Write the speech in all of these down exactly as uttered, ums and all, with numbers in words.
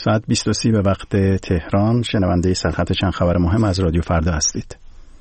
ساعت بیست و سی به وقت تهران. شنونده سرخط چند خبر مهم از رادیو فردا هستید.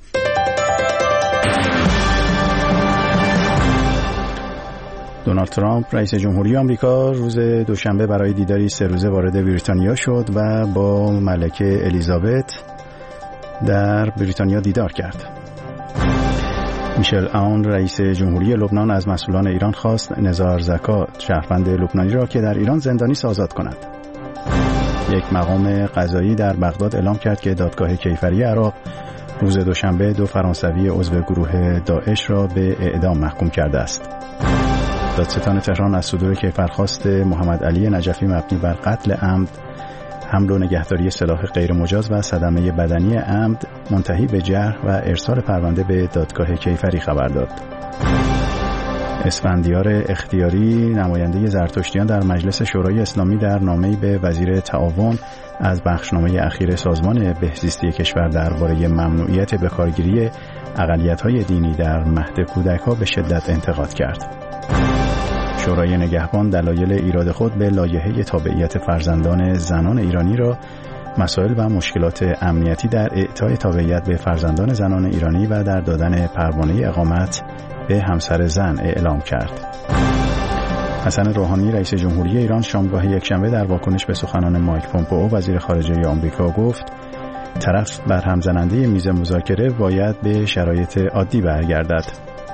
دونالد ترامپ رئیس جمهوری آمریکا روز دوشنبه برای دیداری سه روزه وارد بریتانیا شد و با ملکه الیزابت در بریتانیا دیدار کرد. میشل عون رئیس جمهوری لبنان از مسئولان ایران خواست نزار زکات شهروند لبنانی را که در ایران زندانی است آزاد کند. یک مقام قضایی در بغداد اعلام کرد که دادگاه کیفری عراق روز دوشنبه دو فرانسوی عضو گروه داعش را به اعدام محکوم کرده است. دادستان تهران از صدور کیفرخواست محمد علی نجفی مبنی بر قتل عمد، حمل و نگهداری سلاح غیر مجاز و صدمه بدنی عمد منتهی به جرح و ارسال پرونده به دادگاه کیفری خبر داد. اسفندیار اختیاری نماینده زرتشتیان در مجلس شورای اسلامی در نامه‌ای به وزیر تعاون از بخشنامه اخیر سازمان بهزیستی کشور درباره ممنوعیت بکارگیری اقلیت‌های دینی در مهد کودک‌ها به شدت انتقاد کرد. شورای نگهبان دلایل ایراد خود به لایحه تابعیت فرزندان زنان ایرانی را مسائل و مشکلات امنیتی در اعطای تابعیت به فرزندان زنان ایرانی و در دادن پروانه اقامت به همسر زن اعلام کرد. حسن روحانی رئیس جمهوری ایران شامگاه یکشنبه در واکنش به سخنان مایک پومپئو وزیر خارجه آمریکا گفت طرف برهم زننده میز مذاکره باید به شرایط عادی برگردد.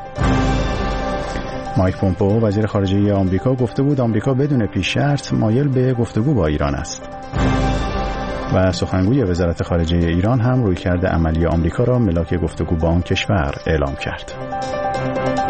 مایک پومپئو وزیر خارجه آمریکا گفته بود آمریکا بدون پیش شرط مایل به گفتگو با ایران است. و سخنگوی وزارت خارجه ایران هم رویکرد عملی آمریکا را ملاک گفتگو با آن کشور اعلام کرد.